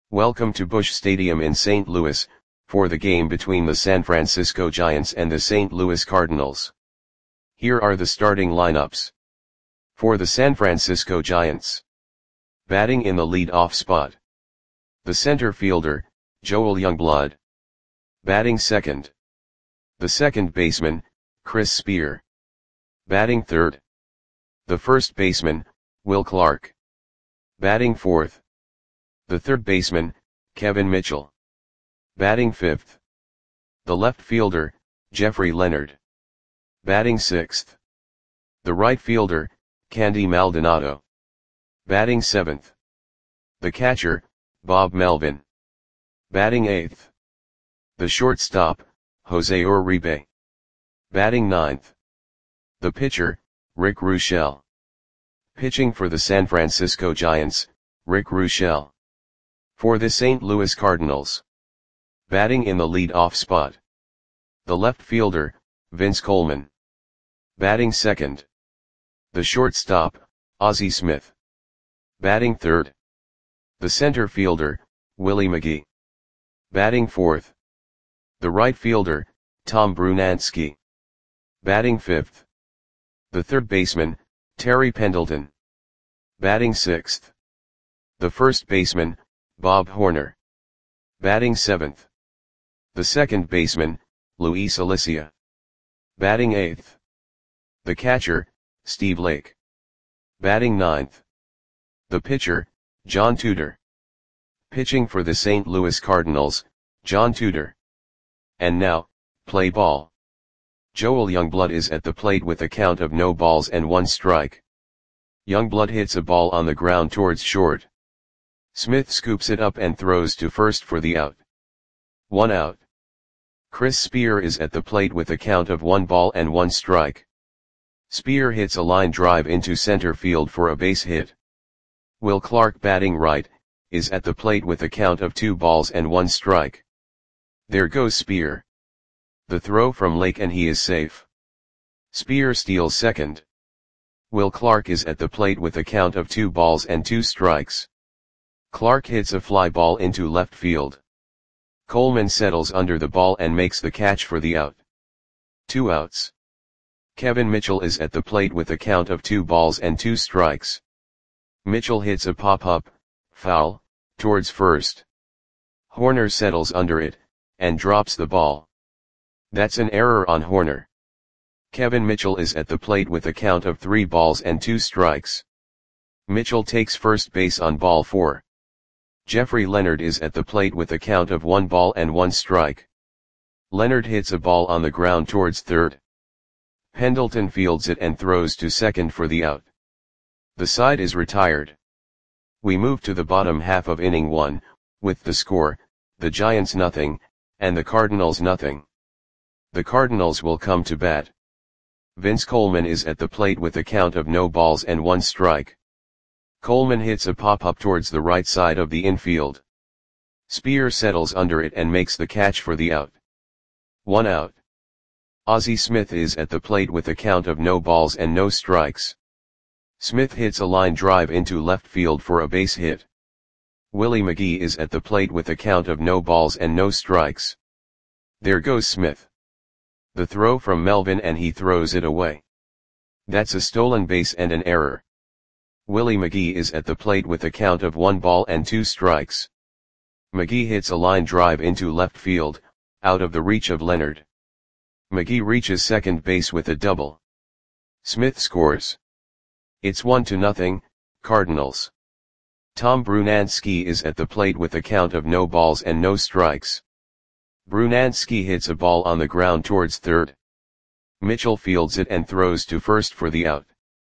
Welcome to Busch Stadium in St. Louis, for the game between the San Francisco Giants and the St. Louis Cardinals. Here are the starting lineups. For the San Francisco Giants. Batting in the lead-off spot. The center fielder, Joel Youngblood. Batting second. The second baseman, Chris Spear. Batting third. The first baseman, Will Clark. Batting fourth. The third baseman, Kevin Mitchell. Batting fifth. The left fielder, Jeffrey Leonard. Batting sixth. The right fielder, Candy Maldonado. Batting seventh. The catcher, Bob Melvin. Batting eighth. The shortstop, Jose Uribe. Batting ninth. The pitcher, Rick Ruschel. Pitching for the San Francisco Giants, Rick Ruschel. For the St. Louis Cardinals. Batting in the lead-off spot. The left fielder, Vince Coleman. Batting second. The shortstop, Ozzie Smith. Batting third. The center fielder, Willie McGee. Batting fourth. The right fielder, Tom Brunansky. Batting fifth. The third baseman, Terry Pendleton. Batting sixth. The first baseman, Bob Horner. Batting seventh. The second baseman, Luis Alicia. Batting eighth. The catcher, Steve Lake. Batting ninth. The pitcher, John Tudor. Pitching for the St. Louis Cardinals, John Tudor. And now, play ball. Joel Youngblood is at the plate with a count of no balls and one strike. Youngblood hits a ball on the ground towards short. Smith scoops it up and throws to first for the out. 1 out. Chris Spear is at the plate with a count of 1 ball and 1 strike. Spear hits a line drive into center field for a base hit. Will Clark, batting right, is at the plate with a count of 2 balls and 1 strike. There goes Spear. The throw from Lake and he is safe. Spear steals second. Will Clark is at the plate with a count of 2 balls and 2 strikes. Clark hits a fly ball into left field. Coleman settles under the ball and makes the catch for the out. 2 outs. Kevin Mitchell is at the plate with a count of 2 balls and 2 strikes. Mitchell hits a pop-up, foul, towards first. Horner settles under it, and drops the ball. That's an error on Horner. Kevin Mitchell is at the plate with a count of 3 balls and 2 strikes. Mitchell takes first base on ball 4. Jeffrey Leonard is at the plate with a count of 1 ball and 1 strike. Leonard hits a ball on the ground towards third. Pendleton fields it and throws to second for the out. The side is retired. We move to the bottom half of inning 1, with the score, the Giants nothing, and the Cardinals nothing. The Cardinals will come to bat. Vince Coleman is at the plate with a count of no balls and 1 strike. Coleman hits a pop-up towards the right side of the infield. Spear settles under it and makes the catch for the out. 1 out. Ozzie Smith is at the plate with a count of no balls and no strikes. Smith hits a line drive into left field for a base hit. Willie McGee is at the plate with a count of no balls and no strikes. There goes Smith. The throw from Melvin and he throws it away. That's a stolen base and an error. Willie McGee is at the plate with a count of 1 ball and 2 strikes. McGee hits a line drive into left field, out of the reach of Leonard. McGee reaches second base with a double. Smith scores. It's 1-0, Cardinals. Tom Brunansky is at the plate with a count of no balls and no strikes. Brunansky hits a ball on the ground towards third. Mitchell fields it and throws to first for the out.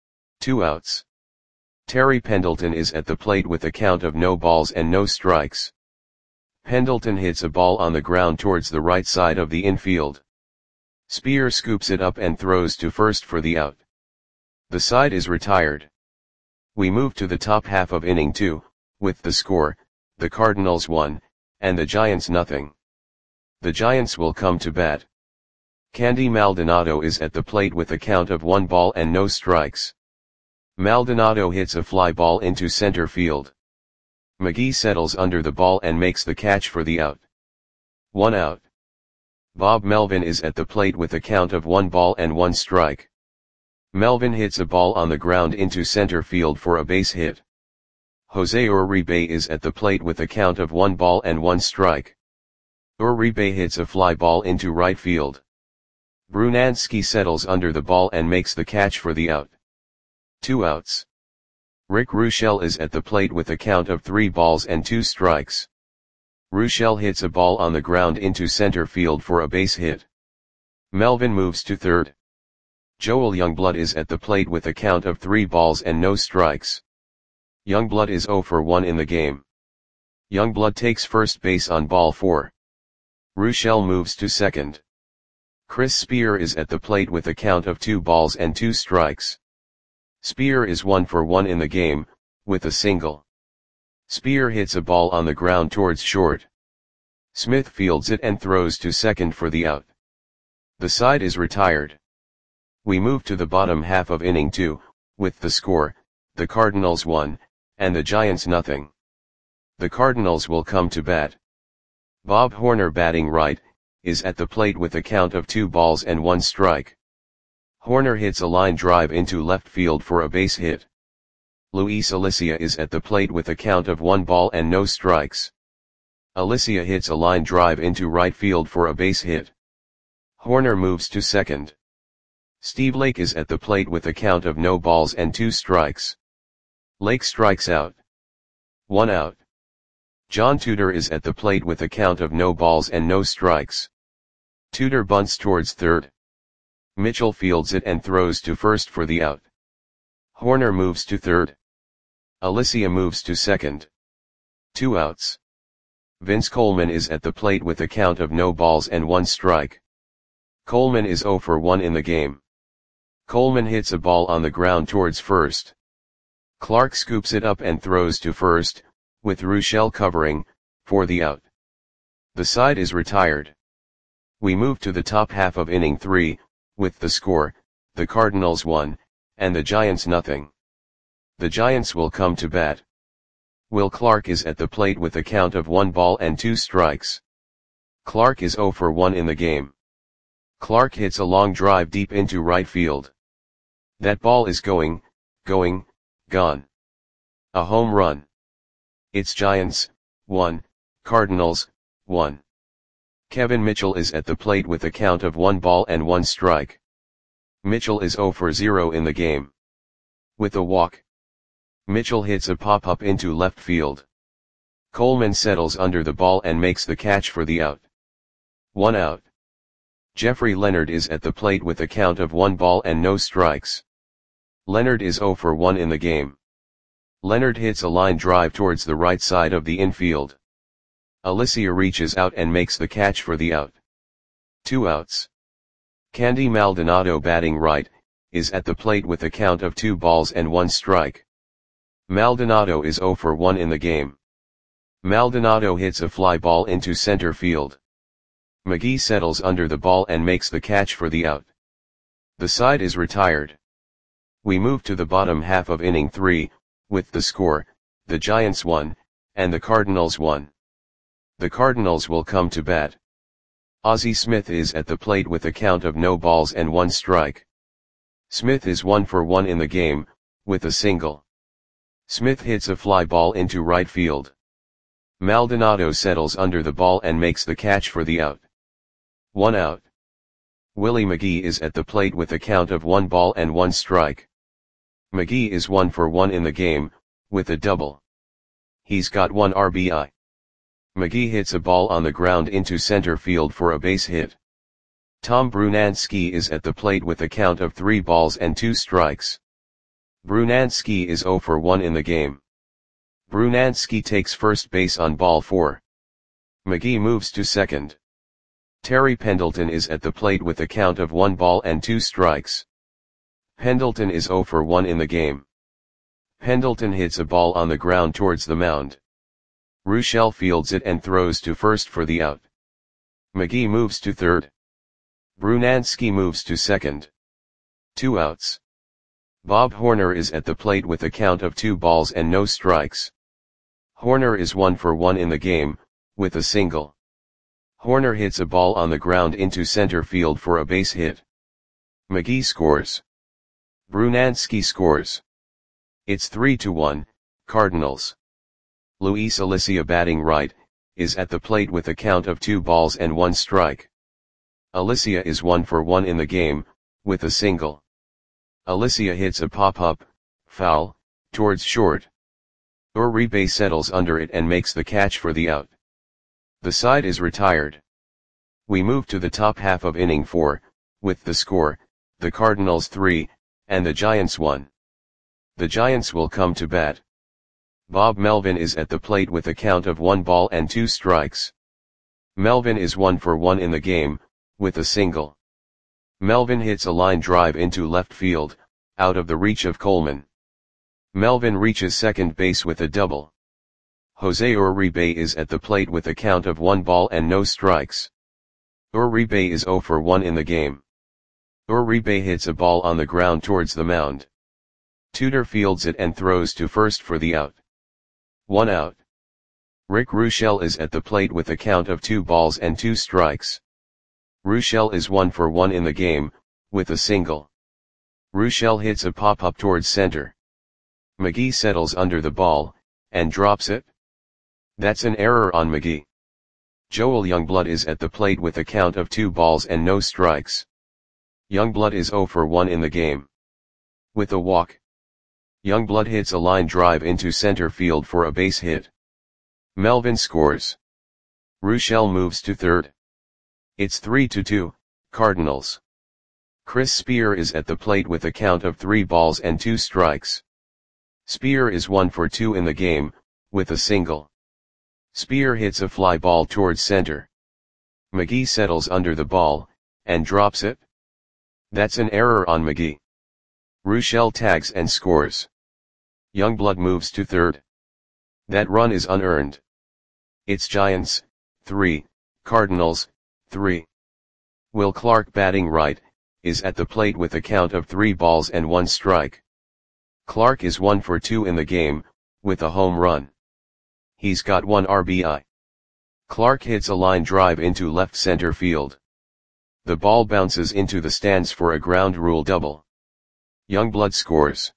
2 outs. Terry Pendleton is at the plate with a count of no balls and no strikes. Pendleton hits a ball on the ground towards the right side of the infield. Spear scoops it up and throws to first for the out. The side is retired. We move to the top half of inning 2, with the score, the Cardinals 1, and the Giants nothing. The Giants will come to bat. Candy Maldonado is at the plate with a count of 1 ball and no strikes. Maldonado hits a fly ball into center field. McGee settles under the ball and makes the catch for the out. 1 out. Bob Melvin is at the plate with a count of 1 ball and 1 strike. Melvin hits a ball on the ground into center field for a base hit. Jose Uribe is at the plate with a count of 1 ball and 1 strike. Uribe hits a fly ball into right field. Brunansky settles under the ball and makes the catch for the out. 2 outs. Rick Ruschel is at the plate with a count of 3 balls and 2 strikes. Ruschel hits a ball on the ground into center field for a base hit. Melvin moves to third. Joel Youngblood is at the plate with a count of 3 balls and no strikes. Youngblood is 0 for 1 in the game. Youngblood takes first base on ball 4. Ruschel moves to second. Chris Spear is at the plate with a count of 2 balls and 2 strikes. Spear is 1 for 1 in the game, with a single. Spear hits a ball on the ground towards short. Smith fields it and throws to second for the out. The side is retired. We move to the bottom half of inning 2, with the score, the Cardinals 1, and the Giants nothing. The Cardinals will come to bat. Bob Horner, batting right, is at the plate with a count of 2 balls and 1 strike. Horner hits a line drive into left field for a base hit. Luis Alicia is at the plate with a count of 1 ball and no strikes. Alicia hits a line drive into right field for a base hit. Horner moves to second. Steve Lake is at the plate with a count of no balls and 2 strikes. Lake strikes out. 1 out. John Tudor is at the plate with a count of no balls and no strikes. Tudor bunts towards third. Mitchell fields it and throws to first for the out. Horner moves to third. Alicia moves to second. 2 outs. Vince Coleman is at the plate with a count of no balls and 1 strike. Coleman is 0 for 1 in the game. Coleman hits a ball on the ground towards first. Clark scoops it up and throws to first, with Ruschel covering, for the out. The side is retired. We move to the top half of inning 3, with the score, the Cardinals 1, and the Giants nothing. The Giants will come to bat. Will Clark is at the plate with a count of 1 ball and 2 strikes. Clark is 0 for 1 in the game. Clark hits a long drive deep into right field. That ball is gone. A home run. It's Giants, 1, Cardinals, 1. Kevin Mitchell is at the plate with a count of 1 ball and 1 strike. Mitchell is 0 for 0 in the game. With a walk. Mitchell hits a pop-up into left field. Coleman settles under the ball and makes the catch for the out. 1 out. Jeffrey Leonard is at the plate with a count of 1 ball and no strikes. Leonard is 0 for 1 in the game. Leonard hits a line drive towards the right side of the infield. Alicia reaches out and makes the catch for the out. 2 outs. Candy Maldonado, batting right, is at the plate with a count of 2 balls and 1 strike. Maldonado is 0 for 1 in the game. Maldonado hits a fly ball into center field. McGee settles under the ball and makes the catch for the out. The side is retired. We move to the bottom half of inning 3, with the score, the Giants 1, and the Cardinals 1. The Cardinals will come to bat. Ozzie Smith is at the plate with a count of no balls and 1 strike. Smith is 1 for 1 in the game, with a single. Smith hits a fly ball into right field. Maldonado settles under the ball and makes the catch for the out. 1 out. Willie McGee is at the plate with a count of 1 ball and 1 strike. McGee is 1 for 1 in the game, with a double. He's got 1 RBI. McGee hits a ball on the ground into center field for a base hit. Tom Brunansky is at the plate with a count of 3 balls and 2 strikes. Brunansky is 0 for 1 in the game. Brunansky takes first base on ball 4. McGee moves to second. Terry Pendleton is at the plate with a count of 1 ball and 2 strikes. Pendleton is 0 for 1 in the game. Pendleton hits a ball on the ground towards the mound. Ruschel fields it and throws to first for the out. McGee moves to third. Brunansky moves to second. 2 outs. Bob Horner is at the plate with a count of 2 balls and no strikes. Horner is 1 for 1 in the game, with a single. Horner hits a ball on the ground into center field for a base hit. McGee scores. Brunansky scores. It's 3-1, Cardinals. Luis Alicia batting right, is at the plate with a count of 2 balls and 1 strike. Alicia is 1 for 1 in the game, with a single. Alicia hits a pop-up, foul, towards short. Uribe settles under it and makes the catch for the out. The side is retired. We move to the top half of inning 4, with the score, the Cardinals 3, and the Giants 1. The Giants will come to bat. Bob Melvin is at the plate with a count of 1 ball and 2 strikes. Melvin is 1 for 1 in the game, with a single. Melvin hits a line drive into left field, out of the reach of Coleman. Melvin reaches second base with a double. Jose Uribe is at the plate with a count of 1 ball and no strikes. Uribe is 0 for 1 in the game. Uribe hits a ball on the ground towards the mound. Tudor fields it and throws to first for the out. 1 out. Rick Ruschel is at the plate with a count of 2 balls and 2 strikes. Ruschel is 1 for 1 in the game, with a single. Ruschel hits a pop-up towards center. McGee settles under the ball, and drops it. That's an error on McGee. Joel Youngblood is at the plate with a count of 2 balls and no strikes. Youngblood is 0 for 1 in the game. With a walk. Youngblood hits a line drive into center field for a base hit. Melvin scores. Ruschel moves to third. It's 3-2, Cardinals. Chris Spear is at the plate with a count of 3 balls and 2 strikes. Spear is 1 for 2 in the game, with a single. Spear hits a fly ball towards center. McGee settles under the ball, and drops it. That's an error on McGee. Ruschel tags and scores. Youngblood moves to third. That run is unearned. It's Giants, 3, Cardinals, 3. Will Clark batting right, is at the plate with a count of 3 balls and 1 strike. Clark is 1 for 2 in the game, with a home run. He's got 1 RBI. Clark hits a line drive into left center field. The ball bounces into the stands for a ground rule double. Youngblood scores.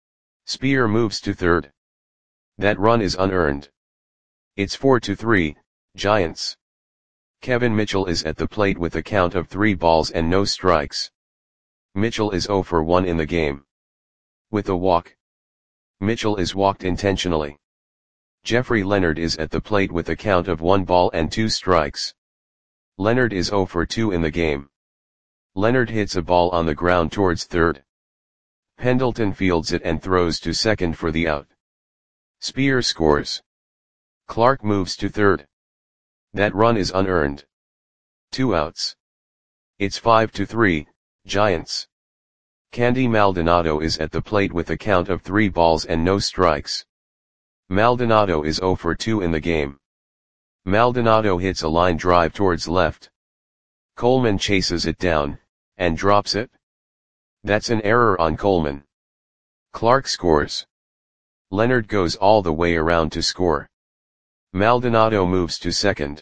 Spear moves to third. That run is unearned. It's 4-3, Giants. Kevin Mitchell is at the plate with a count of 3 balls and no strikes. Mitchell is 0 for 1 in the game. With a walk. Mitchell is walked intentionally. Jeffrey Leonard is at the plate with a count of 1 ball and 2 strikes. Leonard is 0 for 2 in the game. Leonard hits a ball on the ground towards third. Pendleton fields it and throws to second for the out. Spear scores. Clark moves to third. That run is unearned. 2 outs. It's 5-3, Giants. Candy Maldonado is at the plate with a count of 3 balls and no strikes. Maldonado is 0 for 2 in the game. Maldonado hits a line drive towards left. Coleman chases it down, and drops it. That's an error on Coleman. Clark scores. Leonard goes all the way around to score. Maldonado moves to second.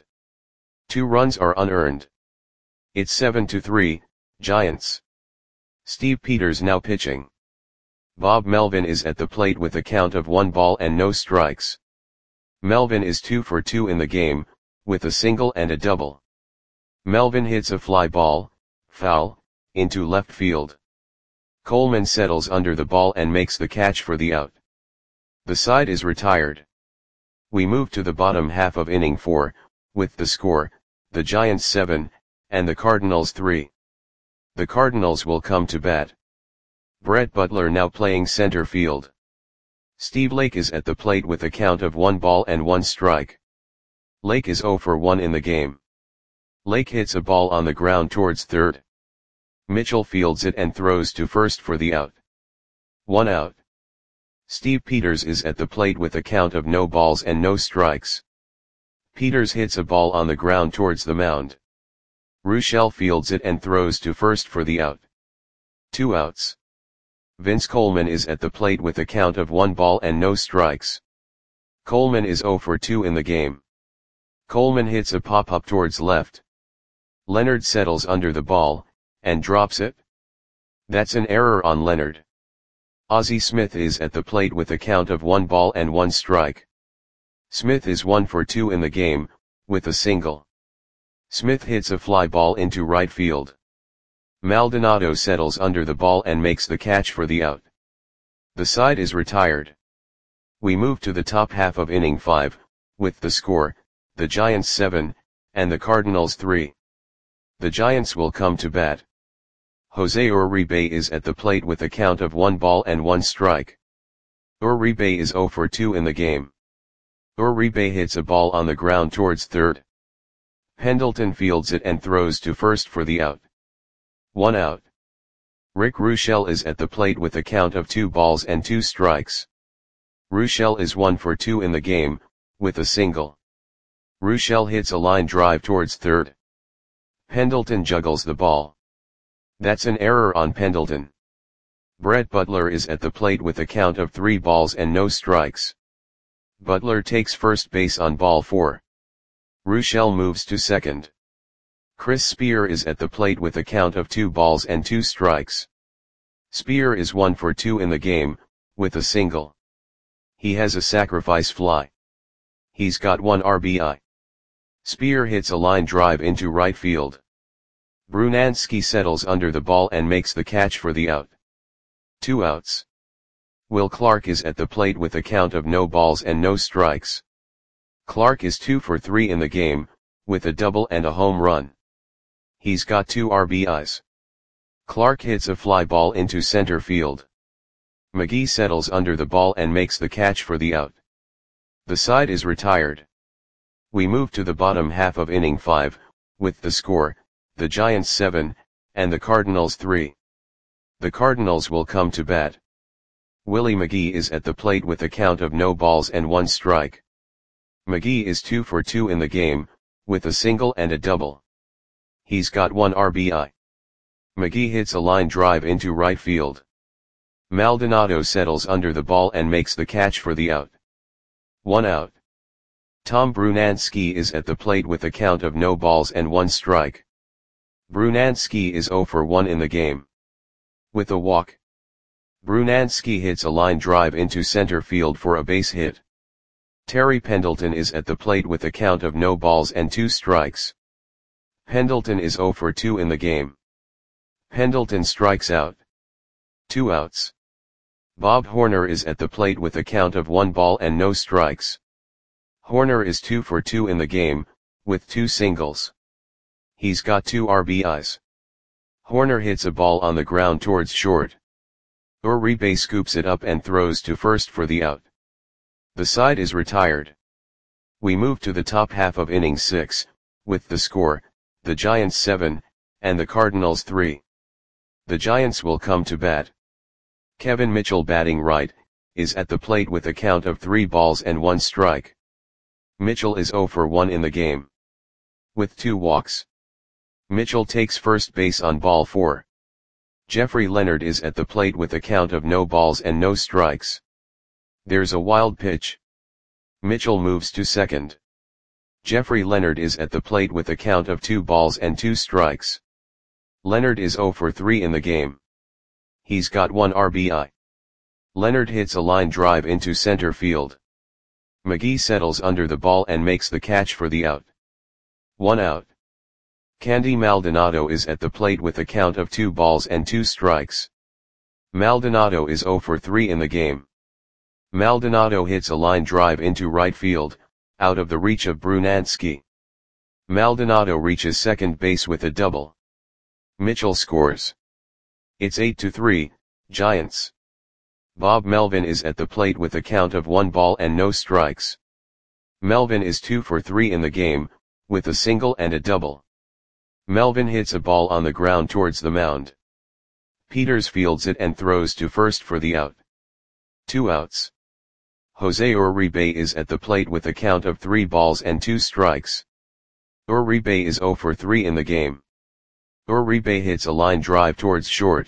2 runs are unearned. It's 7-3, Giants. Steve Peters now pitching. Bob Melvin is at the plate with a count of 1 ball and no strikes. Melvin is 2 for 2 in the game, with a single and a double. Melvin hits a fly ball, foul, into left field. Coleman settles under the ball and makes the catch for the out. The side is retired. We move to the bottom half of inning 4, with the score, the Giants 7, and the Cardinals 3. The Cardinals will come to bat. Brett Butler now playing center field. Steve Lake is at the plate with a count of 1 ball and 1 strike. Lake is 0 for 1 in the game. Lake hits a ball on the ground towards third. Mitchell fields it and throws to first for the out. 1 out. Steve Peters is at the plate with a count of no balls and no strikes. Peters hits a ball on the ground towards the mound. Ruschel fields it and throws to first for the out. 2 outs. Vince Coleman is at the plate with a count of 1 ball and no strikes. Coleman is 0 for 2 in the game. Coleman hits a pop-up towards left. Leonard settles under the ball, and drops it. That's an error on Leonard. Ozzie Smith is at the plate with a count of 1 ball and 1 strike. Smith is 1 for 2 in the game, with a single. Smith hits a fly ball into right field. Maldonado settles under the ball and makes the catch for the out. The side is retired. We move to the top half of inning 5, with the score, the Giants 7, and the Cardinals 3. The Giants will come to bat. Jose Uribe is at the plate with a count of 1 ball and 1 strike. Uribe is 0 for 2 in the game. Uribe hits a ball on the ground towards third. Pendleton fields it and throws to first for the out. 1 out. Rick Ruschel is at the plate with a count of 2 balls and 2 strikes. Ruschel is 1 for 2 in the game, with a single. Ruschel hits a line drive towards third. Pendleton juggles the ball. That's an error on Pendleton. Brett Butler is at the plate with a count of 3 balls and no strikes. Butler takes first base on ball 4. Ruschel moves to second. Chris Spear is at the plate with a count of 2 balls and 2 strikes. Spear is 1 for 2 in the game, with a single. He has a sacrifice fly. He's got 1 RBI. Spear hits a line drive into right field. Brunansky settles under the ball and makes the catch for the out. 2 outs. Will Clark is at the plate with a count of no balls and no strikes. Clark is 2 for 3 in the game, with a double and a home run. He's got 2 RBIs. Clark hits a fly ball into center field. McGee settles under the ball and makes the catch for the out. The side is retired. We move to the bottom half of inning 5, with the score, the Giants 7, and the Cardinals 3. The Cardinals will come to bat. Willie McGee is at the plate with a count of no balls and 1 strike. McGee is 2 for 2 in the game, with a single and a double. He's got 1 RBI. McGee hits a line drive into right field. Maldonado settles under the ball and makes the catch for the out. 1 out. Tom Brunansky is at the plate with a count of no balls and 1 strike. Brunansky is 0 for 1 in the game. With a walk. Brunansky hits a line drive into center field for a base hit. Terry Pendleton is at the plate with a count of no balls and 2 strikes. Pendleton is 0 for 2 in the game. Pendleton strikes out. 2 outs. Bob Horner is at the plate with a count of 1 ball and no strikes. Horner is 2 for 2 in the game, with 2 singles. He's got 2 RBIs. Horner hits a ball on the ground towards short. Uribe scoops it up and throws to first for the out. The side is retired. We move to the top half of inning 6, with the score, the Giants 7, and the Cardinals 3. The Giants will come to bat. Kevin Mitchell, batting right, is at the plate with a count of 3 balls and 1 strike. Mitchell is 0 for 1 in the game. With 2 walks. Mitchell takes first base on ball 4. Jeffrey Leonard is at the plate with a count of no balls and no strikes. There's a wild pitch. Mitchell moves to second. Jeffrey Leonard is at the plate with a count of 2 balls and 2 strikes. Leonard is 0 for 3 in the game. He's got 1 RBI. Leonard hits a line drive into center field. McGee settles under the ball and makes the catch for the out. 1 out. Candy Maldonado is at the plate with a count of 2 balls and 2 strikes. Maldonado is 0 for 3 in the game. Maldonado hits a line drive into right field, out of the reach of Brunansky. Maldonado reaches second base with a double. Mitchell scores. It's 8-3, Giants. Bob Melvin is at the plate with a count of 1 ball and no strikes. Melvin is 2 for 3 in the game, with a single and a double. Melvin hits a ball on the ground towards the mound. Peters fields it and throws to first for the out. 2 outs. Jose Uribe is at the plate with a count of 3 balls and 2 strikes. Uribe is 0 for 3 in the game. Uribe hits a line drive towards short.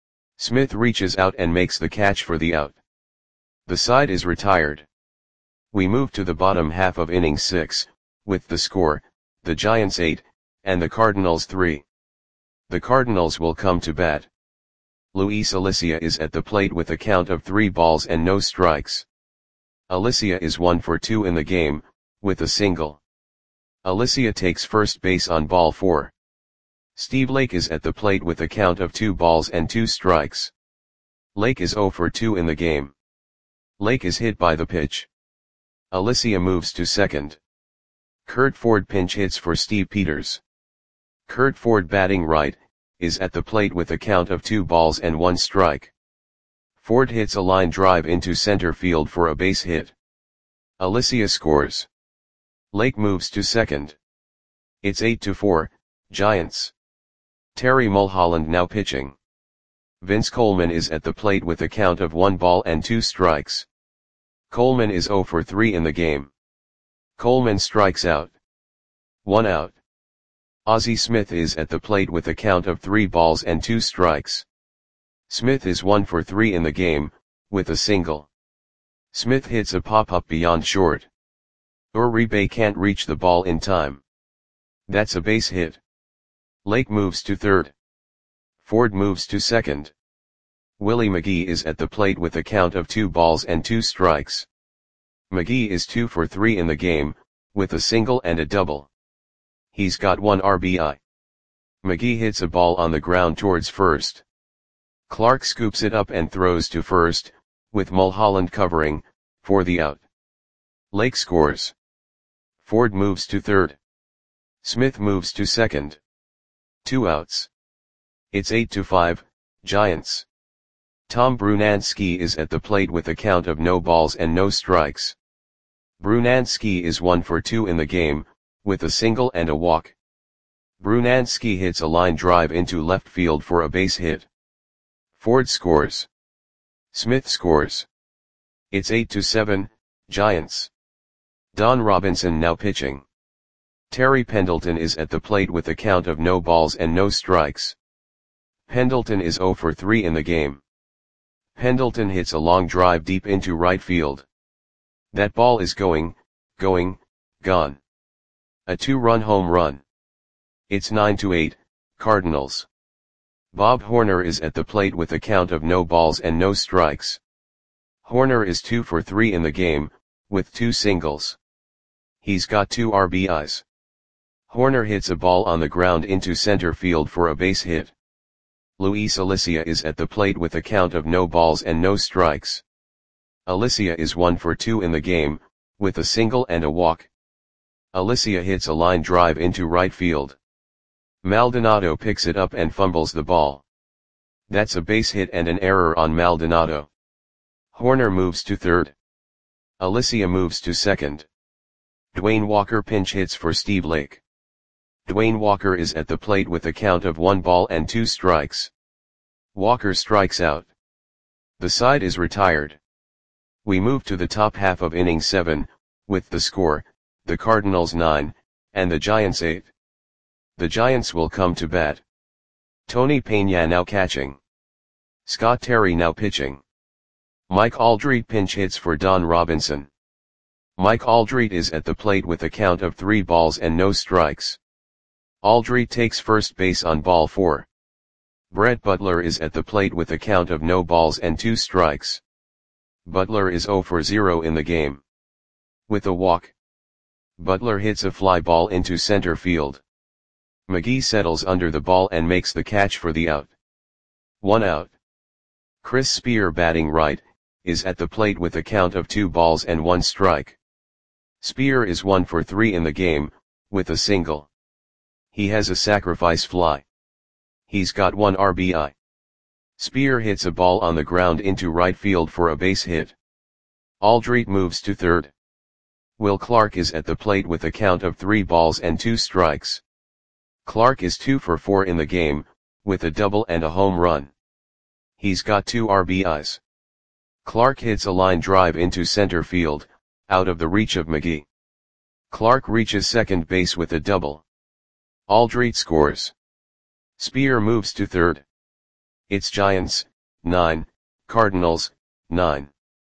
Smith reaches out and makes the catch for the out. The side is retired. We move to the bottom half of inning 6, with the score, the Giants 8, and the Cardinals 3. The Cardinals will come to bat. Luis Alicia is at the plate with a count of 3 balls and no strikes. Alicia is 1 for 2 in the game, with a single. Alicia takes first base on ball 4. Steve Lake is at the plate with a count of 2 balls and 2 strikes. Lake is 0 for 2 in the game. Lake is hit by the pitch. Alicia moves to second. Kurt Ford pinch hits for Steve Peters. Kurt Ford, batting right, is at the plate with a count of 2 balls and 1 strike. Ford hits a line drive into center field for a base hit. Alicia scores. Lake moves to second. It's 8-4, Giants. Terry Mulholland now pitching. Vince Coleman is at the plate with a count of 1 ball and 2 strikes. Coleman is 0 for 3 in the game. Coleman strikes out. 1 out. Ozzie Smith is at the plate with a count of 3 balls and 2 strikes. Smith is 1 for 3 in the game, with a single. Smith hits a pop-up beyond short. Uribe can't reach the ball in time. That's a base hit. Lake moves to third. Ford moves to second. Willie McGee is at the plate with a count of 2 balls and 2 strikes. McGee is 2 for 3 in the game, with a single and a double. He's got 1 RBI. McGee hits a ball on the ground towards first. Clark scoops it up and throws to first, with Mulholland covering, for the out. Lake scores. Ford moves to third. Smith moves to second. 2 outs. It's 8-5, Giants. Tom Brunansky is at the plate with a count of no balls and no strikes. Brunansky is 1 for 2 in the game, with a single and a walk. Brunansky hits a line drive into left field for a base hit. Ford scores. Smith scores. It's 8-7, Giants. Don Robinson now pitching. Terry Pendleton is at the plate with a count of no balls and no strikes. Pendleton is 0 for 3 in the game. Pendleton hits a long drive deep into right field. That ball is gone. A 2-run home run. It's 9-8, Cardinals. Bob Horner is at the plate with a count of no balls and no strikes. Horner is 2 for 3 in the game, with 2 singles. He's got 2 RBIs. Horner hits a ball on the ground into center field for a base hit. Luis Alicia is at the plate with a count of no balls and no strikes. Alicia is 1 for 2 in the game, with a single and a walk. Alicia hits a line drive into right field. Maldonado picks it up and fumbles the ball. That's a base hit and an error on Maldonado. Horner moves to third. Alicia moves to second. Dwayne Walker pinch hits for Steve Lake. Dwayne Walker is at the plate with a count of 1 ball and 2 strikes. Walker strikes out. The side is retired. We move to the top half of inning 7, with the score, the Cardinals 9, and the Giants 8. The Giants will come to bat. Tony Peña now catching. Scott Terry now pitching. Mike Aldrete pinch hits for Don Robinson. Mike Aldrete is at the plate with a count of 3 balls and no strikes. Aldrete takes first base on ball 4. Brett Butler is at the plate with a count of no balls and 2 strikes. Butler is 0 for 0 in the game. With a walk. Butler hits a fly ball into center field. McGee settles under the ball and makes the catch for the out. 1 out. Chris Spear, batting right, is at the plate with a count of 2 balls and 1 strike. Spear is 1 for 3 in the game, with a single. He has a sacrifice fly. He's got 1 RBI. Spear hits a ball on the ground into right field for a base hit. Aldrete moves to third. Will Clark is at the plate with a count of 3 balls and 2 strikes. Clark is 2 for 4 in the game, with a double and a home run. He's got 2 RBIs. Clark hits a line drive into center field, out of the reach of McGee. Clark reaches second base with a double. Aldrete scores. Spear moves to third. It's Giants, 9, Cardinals, 9.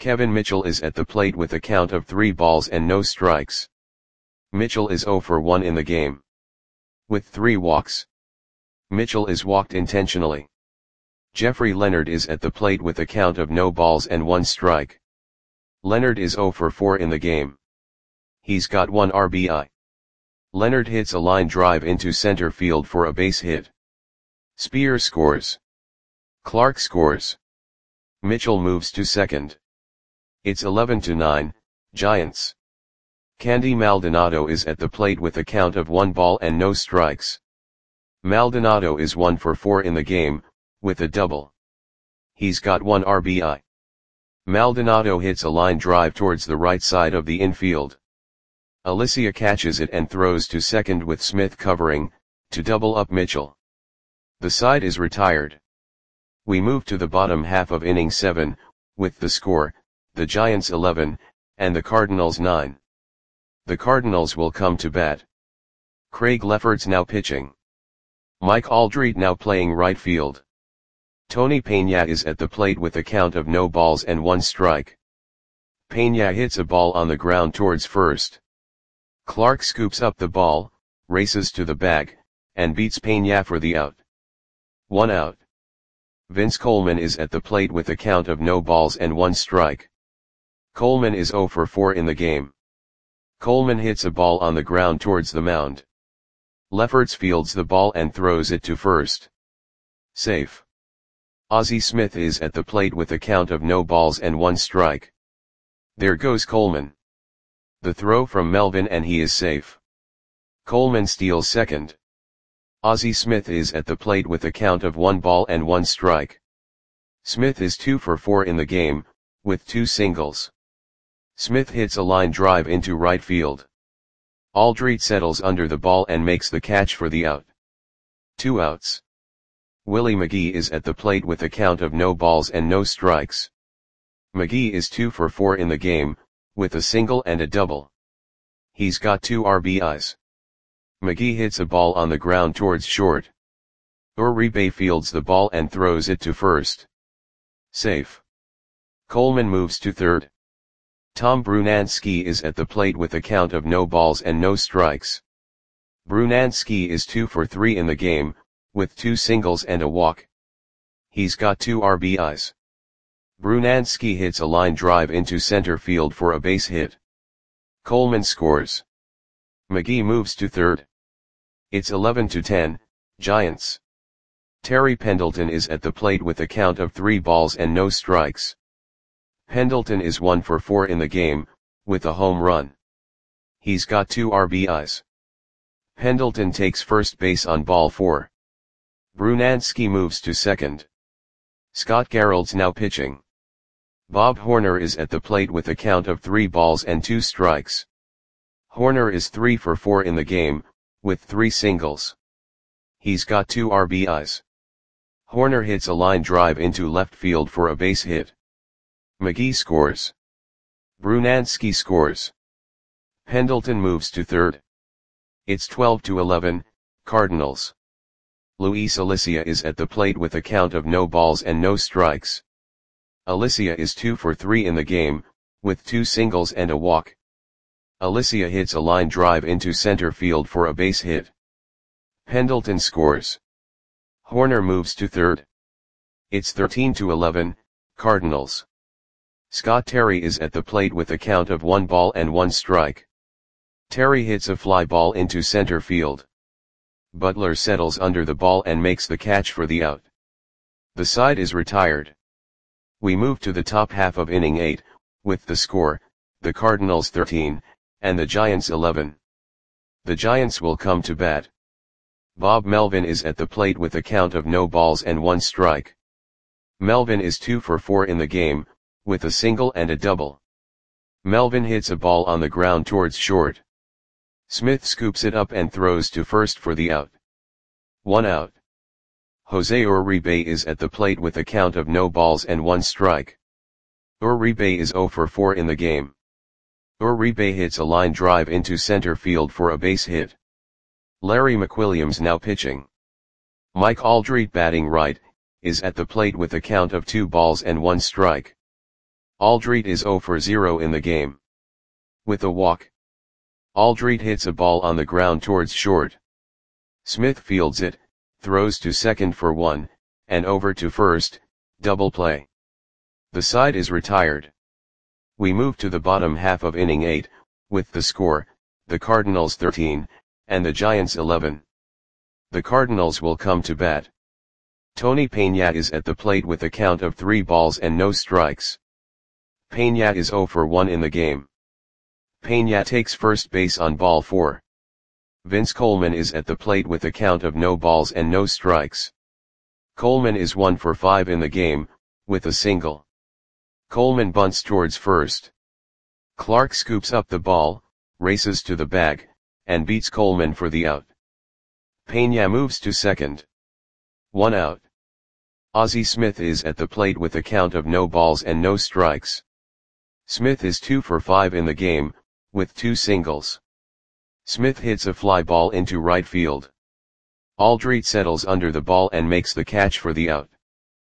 Kevin Mitchell is at the plate with a count of 3 balls and no strikes. Mitchell is 0 for 1 in the game. With 3 walks. Mitchell is walked intentionally. Jeffrey Leonard is at the plate with a count of no balls and 1 strike. Leonard is 0 for 4 in the game. He's got 1 RBI. Leonard hits a line drive into center field for a base hit. Spears scores. Clark scores. Mitchell moves to second. It's 11-9, Giants. Candy Maldonado is at the plate with a count of 1 ball and no strikes. Maldonado is 1 for 4 in the game, with a double. He's got 1 RBI. Maldonado hits a line drive towards the right side of the infield. Alicia catches it and throws to second with Smith covering, to double up Mitchell. The side is retired. We move to the bottom half of inning 7, with the score, the Giants 11, and the Cardinals 9. The Cardinals will come to bat. Craig Lefferts now pitching. Mike Aldrete now playing right field. Tony Peña is at the plate with a count of no balls and 1 strike. Peña hits a ball on the ground towards first. Clark scoops up the ball, races to the bag, and beats Peña for the out. 1 out. Vince Coleman is at the plate with a count of no balls and 1 strike. Coleman is 0 for 4 in the game. Coleman hits a ball on the ground towards the mound. Lefferts fields the ball and throws it to first. Safe. Ozzie Smith is at the plate with a count of no balls and 1 strike. There goes Coleman. The throw from Melvin and he is safe. Coleman steals second. Ozzie Smith is at the plate with a count of 1 ball and 1 strike. Smith is 2 for 4 in the game, with 2 singles. Smith hits a line drive into right field. Aldrete settles under the ball and makes the catch for the out. 2 outs. Willie McGee is at the plate with a count of no balls and no strikes. McGee is 2 for 4 in the game, with a single and a double. He's got 2 RBIs. McGee hits a ball on the ground towards short. Uribe fields the ball and throws it to first. Safe. Coleman moves to third. Tom Brunansky is at the plate with a count of no balls and no strikes. Brunansky is 2 for 3 in the game, with 2 singles and a walk. He's got 2 RBIs. Brunansky hits a line drive into center field for a base hit. Coleman scores. McGee moves to third. It's 11-10, Giants. Terry Pendleton is at the plate with a count of 3 balls and no strikes. Pendleton is 1 for 4 in the game, with a home run. He's got 2 RBIs. Pendleton takes first base on ball 4. Brunansky moves to second. Scott Garreld's now pitching. Bob Horner is at the plate with a count of 3 balls and 2 strikes. Horner is 3 for 4 in the game, with 3 singles. He's got 2 RBIs. Horner hits a line drive into left field for a base hit. McGee scores. Brunansky scores. Pendleton moves to third. It's 12-11, Cardinals. Luis Alicia is at the plate with a count of no balls and no strikes. Alicia is 2 for 3 in the game, with 2 singles and a walk. Alicia hits a line drive into center field for a base hit. Pendleton scores. Horner moves to third. It's 13-11, Cardinals. Scott Terry is at the plate with a count of 1 ball and 1 strike. Terry hits a fly ball into center field. Butler settles under the ball and makes the catch for the out. The side is retired. We move to the top half of inning 8, with the score, the Cardinals 13, and the Giants 11. The Giants will come to bat. Bob Melvin is at the plate with a count of no balls and 1 strike. Melvin is 2 for 4 in the game, with a single and a double. Melvin hits a ball on the ground towards short. Smith scoops it up and throws to first for the out. 1 out. Jose Uribe is at the plate with a count of no balls and 1 strike. Uribe is 0 for 4 in the game. Uribe hits a line drive into center field for a base hit. Larry McWilliams now pitching. Mike Aldrete batting right, is at the plate with a count of 2 balls and 1 strike. Aldrete is 0 for 0 in the game. With a walk, Aldrete hits a ball on the ground towards short. Smith fields it, throws to second for 1, and over to first, double play. The side is retired. We move to the bottom half of inning 8, with the score, the Cardinals 13, and the Giants 11. The Cardinals will come to bat. Tony Peña is at the plate with a count of 3 balls and no strikes. Peña is 0 for 1 in the game. Peña takes first base on ball 4. Vince Coleman is at the plate with a count of no balls and no strikes. Coleman is 1 for 5 in the game, with a single. Coleman bunts towards first. Clark scoops up the ball, races to the bag, and beats Coleman for the out. Peña moves to second. 1 out. Ozzie Smith is at the plate with a count of no balls and no strikes. Smith is 2 for 5 in the game, with 2 singles. Smith hits a fly ball into right field. Aldrete settles under the ball and makes the catch for the out.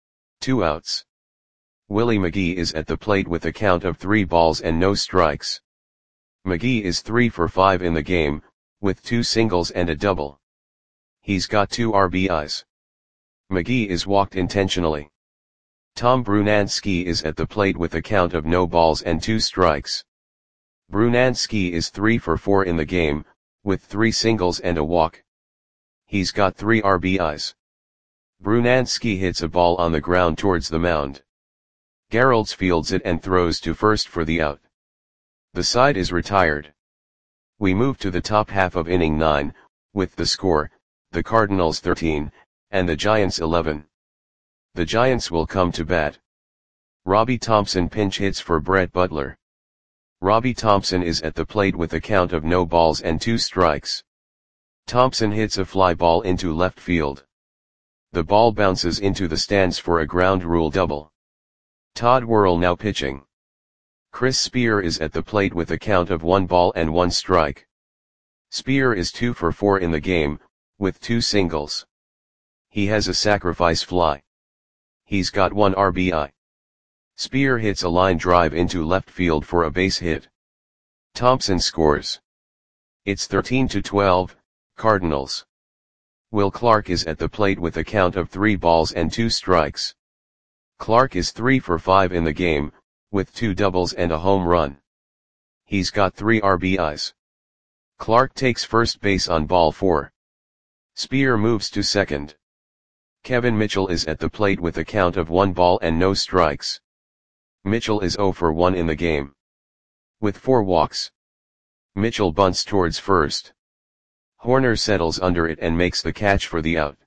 2 outs. Willie McGee is at the plate with a count of 3 balls and no strikes. McGee is 3 for 5 in the game, with 2 singles and a double. He's got 2 RBIs. McGee is walked intentionally. Tom Brunansky is at the plate with a count of no balls and 2 strikes. Brunansky is 3 for 4 in the game, with 3 singles and a walk. He's got 3 RBIs. Brunansky hits a ball on the ground towards the mound. Geralds fields it and throws to first for the out. The side is retired. We move to the top half of inning 9, with the score, the Cardinals 13, and the Giants 11. The Giants will come to bat. Robbie Thompson pinch hits for Brett Butler. Robbie Thompson is at the plate with a count of no balls and 2 strikes. Thompson hits a fly ball into left field. The ball bounces into the stands for a ground rule double. Todd Worrell now pitching. Chris Spear is at the plate with a count of 1 ball and 1 strike. Spear is 2 for 4 in the game, with 2 singles. He has a sacrifice fly. He's got 1 RBI. Spear hits a line drive into left field for a base hit. Thompson scores. It's 13-12, Cardinals. Will Clark is at the plate with a count of 3 balls and 2 strikes. Clark is 3 for 5 in the game, with 2 doubles and a home run. He's got 3 RBIs. Clark takes first base on ball 4. Spear moves to second. Kevin Mitchell is at the plate with a count of 1 ball and no strikes. Mitchell is 0 for 1 in the game. With 4 walks. Mitchell bunts towards first. Horner settles under it and makes the catch for the out.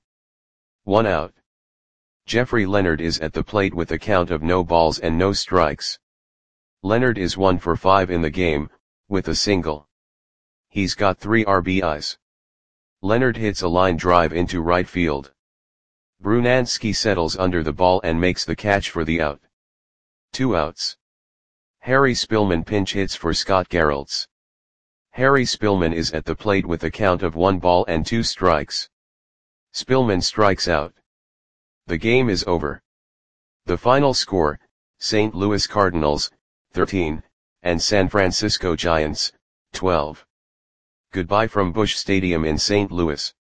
1 out. Jeffrey Leonard is at the plate with a count of no balls and no strikes. Leonard is 1 for 5 in the game, with a single. He's got 3 RBIs. Leonard hits a line drive into right field. Brunansky settles under the ball and makes the catch for the out. 2 outs. Harry Spillman pinch hits for Scott Geralds. Harry Spillman is at the plate with a count of 1 ball and 2 strikes. Spillman strikes out. The game is over. The final score, St. Louis Cardinals, 13, and San Francisco Giants, 12. Goodbye from Busch Stadium in St. Louis.